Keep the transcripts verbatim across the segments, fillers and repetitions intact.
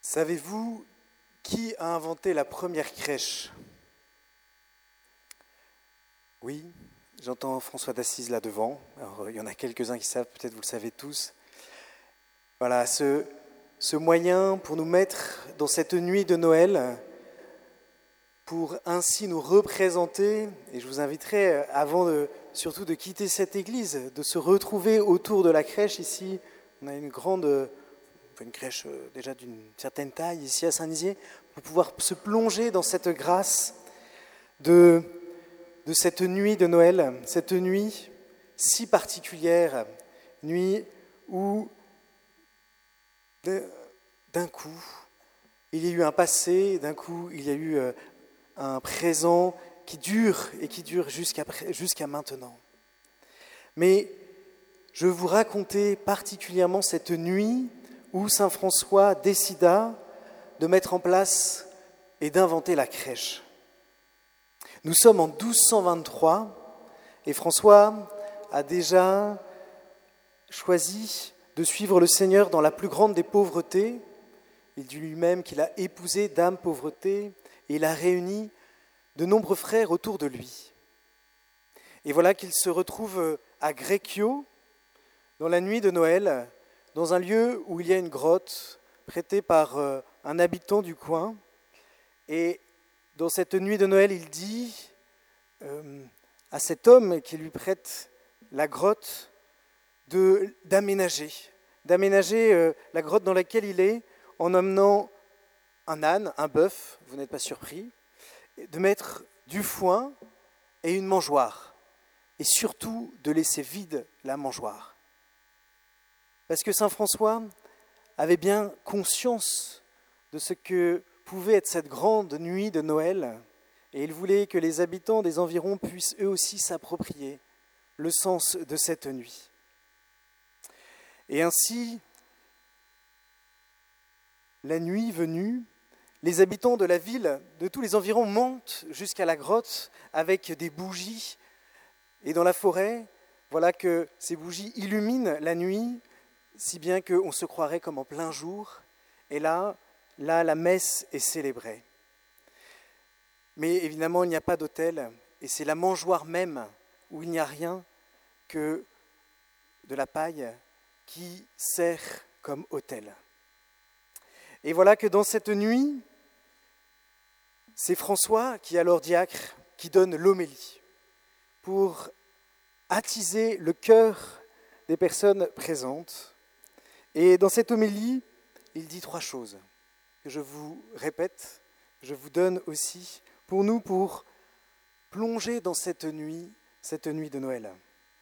Savez-vous qui a inventé la première crèche? Oui, j'entends François d'Assise là devant. Alors, il y en a quelques-uns qui savent, peut-être vous le savez tous. Voilà, ce, ce moyen pour nous mettre dans cette nuit de Noël, pour ainsi nous représenter, et je vous inviterai, avant de, surtout de quitter cette église, de se retrouver autour de la crèche ici. On a une grande, une crèche déjà d'une certaine taille ici à Saint-Nizier, pour pouvoir se plonger dans cette grâce de, de cette nuit de Noël, cette nuit si particulière, nuit où d'un coup, il y a eu un passé, d'un coup, il y a eu un présent qui dure et qui dure jusqu'à, jusqu'à maintenant. Mais je vais vous raconter particulièrement cette nuit où saint François décida de mettre en place et d'inventer la crèche. Nous sommes en douze cent vingt-trois et François a déjà choisi de suivre le Seigneur dans la plus grande des pauvretés. Il dit lui-même qu'il a épousé dame pauvreté et il a réuni de nombreux frères autour de lui. Et voilà qu'il se retrouve à Greccio, dans la nuit de Noël, dans un lieu où il y a une grotte prêtée par un habitant du coin. Et dans cette nuit de Noël, il dit euh, à cet homme qui lui prête la grotte de, d'aménager, d'aménager euh, la grotte dans laquelle il est en emmenant un âne, un bœuf, vous n'êtes pas surpris, de mettre du foin et une mangeoire, et surtout de laisser vide la mangeoire. Parce que saint François avait bien conscience de ce que pouvait être cette grande nuit de Noël, et il voulait que les habitants des environs puissent eux aussi s'approprier le sens de cette nuit. Et ainsi, la nuit venue, les habitants de la ville, de tous les environs, montent jusqu'à la grotte avec des bougies. Et dans la forêt, voilà que ces bougies illuminent la nuit, si bien qu'on se croirait comme en plein jour. Et là, là, la messe est célébrée. Mais évidemment, il n'y a pas d'autel, et c'est la mangeoire même, où il n'y a rien que de la paille, qui sert comme autel. Et voilà que dans cette nuit, c'est François, qui est alors diacre, qui donne l'homélie pour attiser le cœur des personnes présentes. Et dans cette homélie, il dit trois choses que je vous répète, que je vous donne aussi pour nous, pour plonger dans cette nuit, cette nuit de Noël.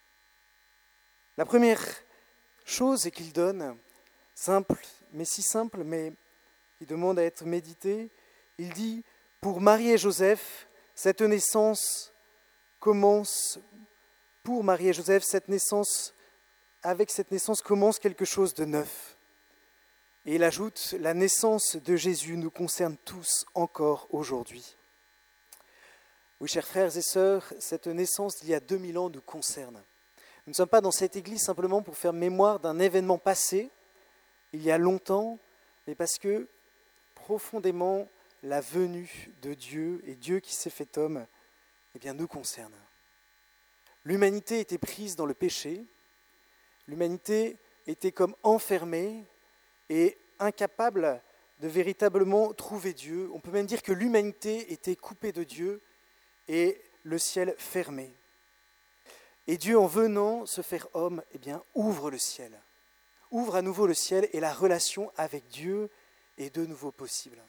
La première chose est qu'il donne, simple, mais si simple, mais qui demande à être médité, il dit, pour Marie et Joseph, cette naissance commence, pour Marie et Joseph, cette naissance, avec cette naissance commence quelque chose de neuf. Et il ajoute, la naissance de Jésus nous concerne tous encore aujourd'hui. Oui, chers frères et sœurs, cette naissance d'il y a deux mille ans nous concerne. Nous ne sommes pas dans cette église simplement pour faire mémoire d'un événement passé, il y a longtemps, mais parce que profondément, la venue de Dieu et Dieu qui s'est fait homme, eh bien, nous concerne. L'humanité était prise dans le péché, l'humanité était comme enfermée et incapable de véritablement trouver Dieu. On peut même dire que l'humanité était coupée de Dieu et le ciel fermé. Et Dieu, en venant se faire homme, eh bien, ouvre le ciel, ouvre à nouveau le ciel et la relation avec Dieu est de nouveau possible.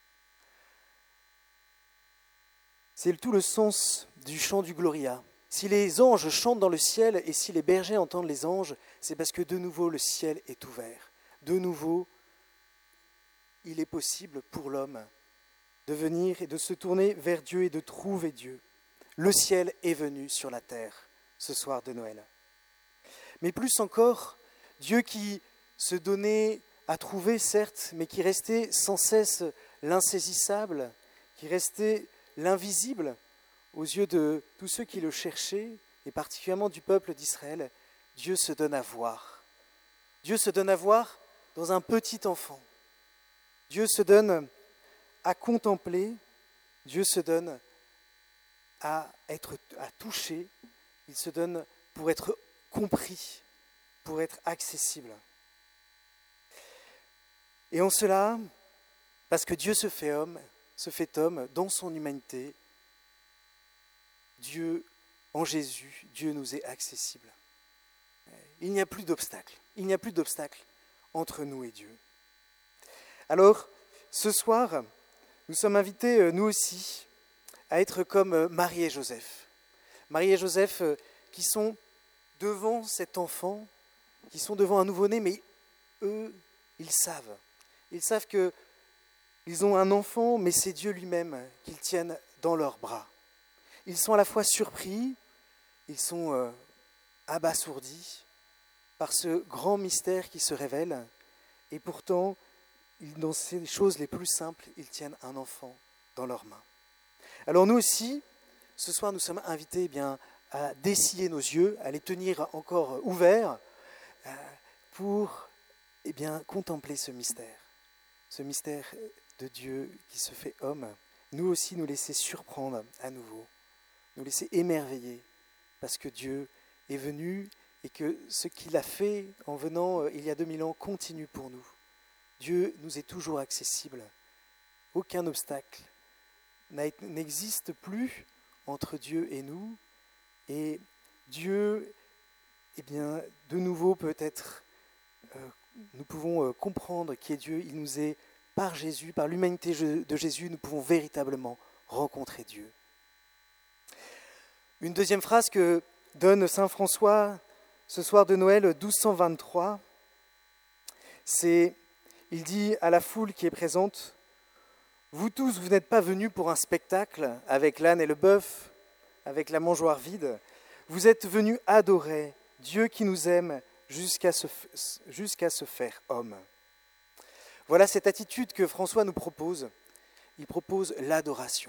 C'est tout le sens du chant du Gloria. Si les anges chantent dans le ciel et si les bergers entendent les anges, c'est parce que de nouveau le ciel est ouvert. De nouveau, il est possible pour l'homme de venir et de se tourner vers Dieu et de trouver Dieu. Le ciel est venu sur la terre ce soir de Noël. Mais plus encore, Dieu qui se donnait à trouver, certes, mais qui restait sans cesse l'insaisissable, qui restait l'invisible aux yeux de tous ceux qui le cherchaient, et particulièrement du peuple d'Israël, Dieu se donne à voir. Dieu se donne à voir dans un petit enfant. Dieu se donne à contempler, Dieu se donne à être à toucher, il se donne pour être compris, pour être accessible. Et en cela, parce que Dieu se fait homme, se fait homme dans son humanité, Dieu, en Jésus, Dieu nous est accessible. Il n'y a plus d'obstacle, il n'y a plus d'obstacle entre nous et Dieu. Alors, ce soir, nous sommes invités, nous aussi, à être comme Marie et Joseph. Marie et Joseph qui sont devant cet enfant, qui sont devant un nouveau-né, mais eux, ils savent. Ils savent qu'ils ont un enfant, mais c'est Dieu lui-même qu'ils tiennent dans leurs bras. Ils sont à la fois surpris, ils sont euh, abasourdis par ce grand mystère qui se révèle, et pourtant, dans ces choses les plus simples, ils tiennent un enfant dans leurs mains. Alors nous aussi, ce soir, nous sommes invités eh bien, à dessiller nos yeux, à les tenir encore ouverts euh, pour eh bien, contempler ce mystère, ce mystère de Dieu qui se fait homme. Nous aussi, nous laisser surprendre à nouveau, nous laisser émerveiller, parce que Dieu est venu et que ce qu'il a fait en venant euh, il y a deux mille ans continue pour nous. Dieu nous est toujours accessible. Aucun obstacle n'existe plus entre Dieu et nous. Et Dieu, eh bien, de nouveau peut-être, euh, nous pouvons euh, comprendre qui est Dieu. Il nous est, par Jésus, par l'humanité de Jésus, nous pouvons véritablement rencontrer Dieu. Une deuxième phrase que donne saint François ce soir de Noël douze cent vingt-trois, c'est, il dit à la foule qui est présente, « Vous tous, vous n'êtes pas venus pour un spectacle avec l'âne et le bœuf, avec la mangeoire vide. Vous êtes venus adorer Dieu qui nous aime jusqu'à se, jusqu'à se faire homme. » Voilà cette attitude que François nous propose. Il propose l'adoration.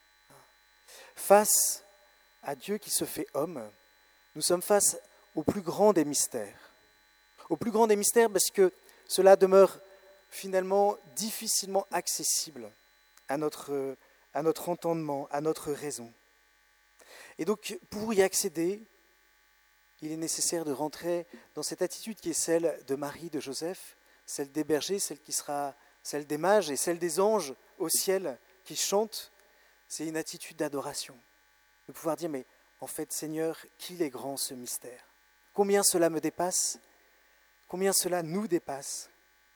Face à Dieu qui se fait homme, nous sommes face au plus grand des mystères. Au plus grand des mystères parce que cela demeure finalement difficilement accessible à notre, à notre entendement, à notre raison. Et donc, pour y accéder, il est nécessaire de rentrer dans cette attitude qui est celle de Marie, de Joseph, celle des bergers, celle qui sera celle des mages et celle des anges au ciel qui chantent. C'est une attitude d'adoration. De pouvoir dire, mais en fait, Seigneur, qu'il est grand ce mystère. Combien cela me dépasse, combien cela nous dépasse.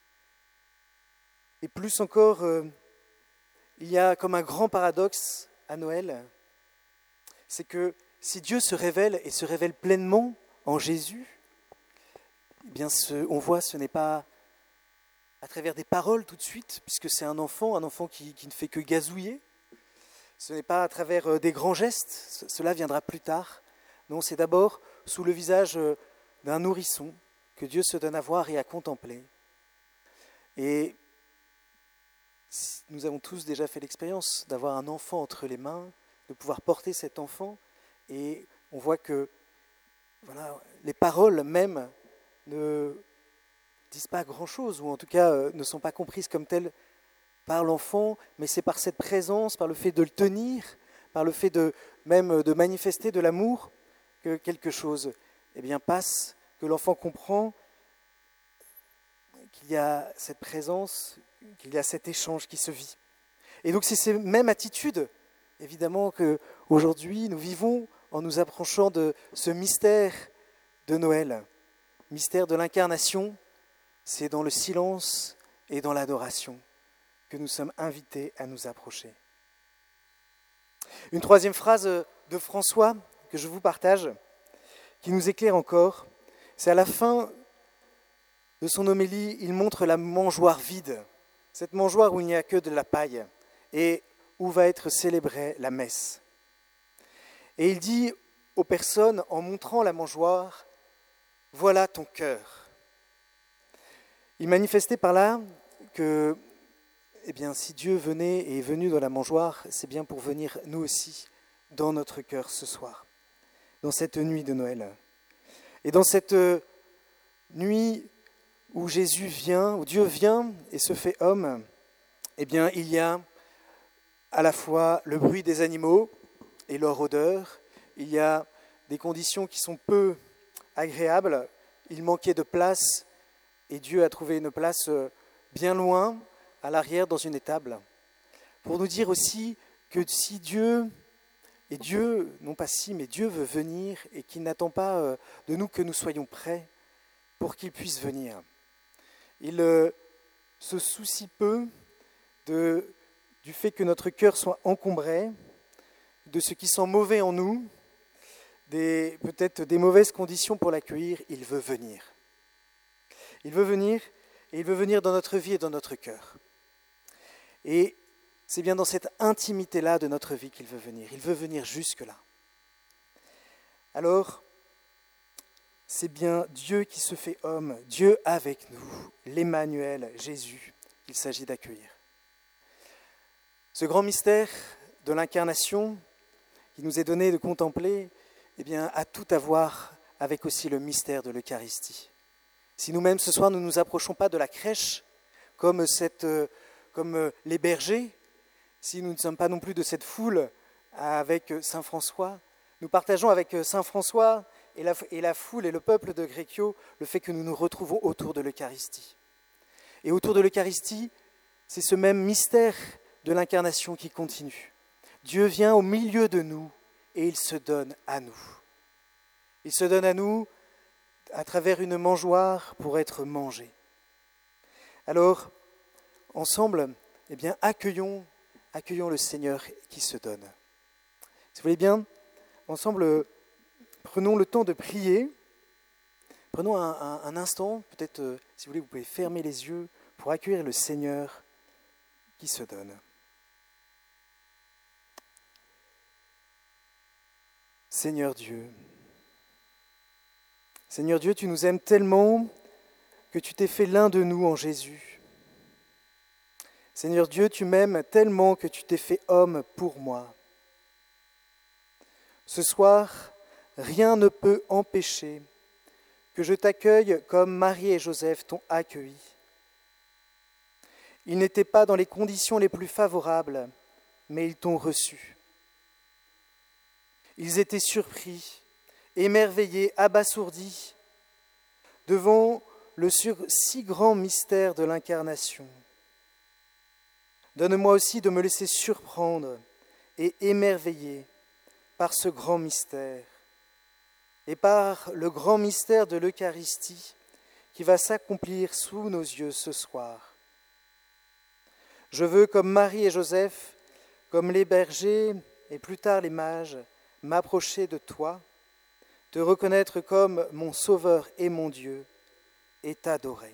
Et plus encore, euh, il y a comme un grand paradoxe à Noël, c'est que si Dieu se révèle et se révèle pleinement en Jésus, eh bien ce, on voit ce n'est pas à travers des paroles tout de suite, puisque c'est un enfant, un enfant qui, qui ne fait que gazouiller. Ce n'est pas à travers des grands gestes, cela viendra plus tard. Non, c'est d'abord sous le visage d'un nourrisson que Dieu se donne à voir et à contempler. Et nous avons tous déjà fait l'expérience d'avoir un enfant entre les mains, de pouvoir porter cet enfant, et on voit que voilà, les paroles même ne disent pas grand-chose, ou en tout cas euh, ne sont pas comprises comme telles par l'enfant, mais c'est par cette présence, par le fait de le tenir, par le fait de même de manifester de l'amour, que quelque chose eh bien, passe, que l'enfant comprend qu'il y a cette présence, qu'il y a cet échange qui se vit. Et donc c'est ces mêmes attitudes, évidemment, qu'aujourd'hui nous vivons en nous approchant de ce mystère de Noël, mystère de l'incarnation. C'est dans le silence et dans l'adoration que nous sommes invités à nous approcher. Une troisième phrase de François que je vous partage, qui nous éclaire encore, c'est à la fin de son homélie, il montre la mangeoire vide, cette mangeoire où il n'y a que de la paille et où va être célébrée la messe. Et il dit aux personnes, en montrant la mangeoire, « Voilà ton cœur ». Il manifestait par là que eh bien, si Dieu venait et est venu dans la mangeoire, c'est bien pour venir nous aussi dans notre cœur ce soir, dans cette nuit de Noël. Et dans cette nuit où Jésus vient, où Dieu vient et se fait homme, eh bien, il y a à la fois le bruit des animaux et leur odeur. Il y a des conditions qui sont peu agréables. Il manquait de place et Dieu a trouvé une place bien loin, à l'arrière, dans une étable, pour nous dire aussi que si Dieu, et Dieu, non pas si, mais Dieu veut venir et qu'il n'attend pas de nous que nous soyons prêts pour qu'il puisse venir. Il se soucie peu de, du fait que notre cœur soit encombré, de ce qui sent mauvais en nous, des, peut-être des mauvaises conditions pour l'accueillir. Il veut venir. Il veut venir et il veut venir dans notre vie et dans notre cœur. Et c'est bien dans cette intimité-là de notre vie qu'il veut venir. Il veut venir jusque-là. Alors, c'est bien Dieu qui se fait homme, Dieu avec nous, l'Emmanuel, Jésus, qu'il s'agit d'accueillir. Ce grand mystère de l'incarnation qui nous est donné de contempler, eh bien, a tout à voir avec aussi le mystère de l'Eucharistie. Si nous-mêmes ce soir nous ne nous approchons pas de la crèche comme, cette, comme les bergers, si nous ne sommes pas non plus de cette foule avec Saint François, nous partageons avec Saint François et la, et la foule et le peuple de Grécio le fait que nous nous retrouvons autour de l'Eucharistie. Et autour de l'Eucharistie, c'est ce même mystère de l'incarnation qui continue. Dieu vient au milieu de nous et il se donne à nous. Il se donne à nous à travers une mangeoire pour être mangé. Alors, ensemble, eh bien, accueillons, accueillons le Seigneur qui se donne. Si vous voulez bien, ensemble, prenons le temps de prier. Prenons un, un, un instant, peut-être, euh, si vous voulez, vous pouvez fermer les yeux pour accueillir le Seigneur qui se donne. Seigneur Dieu, Seigneur Dieu, tu nous aimes tellement que tu t'es fait l'un de nous en Jésus. Seigneur Dieu, tu m'aimes tellement que tu t'es fait homme pour moi. Ce soir, rien ne peut empêcher que je t'accueille comme Marie et Joseph t'ont accueilli. Ils n'étaient pas dans les conditions les plus favorables, mais ils t'ont reçu. Ils étaient surpris, émerveillés, abasourdis devant le si grand mystère de l'incarnation. Donne-moi aussi de me laisser surprendre et émerveiller par ce grand mystère et par le grand mystère de l'Eucharistie qui va s'accomplir sous nos yeux ce soir. Je veux, comme Marie et Joseph, comme les bergers et plus tard les mages, m'approcher de toi, te reconnaître comme mon Sauveur et mon Dieu, et t'adorer.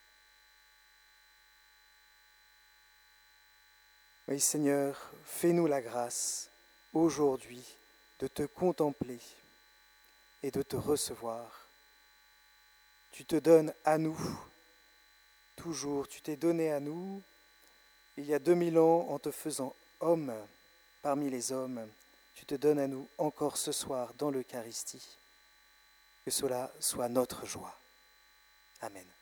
Oui, Seigneur, fais-nous la grâce aujourd'hui de te contempler et de te recevoir. Tu te donnes à nous, toujours, tu t'es donné à nous, il y a deux mille ans en te faisant homme parmi les hommes. Tu te donnes à nous encore ce soir dans l'Eucharistie. Que cela soit notre joie. Amen.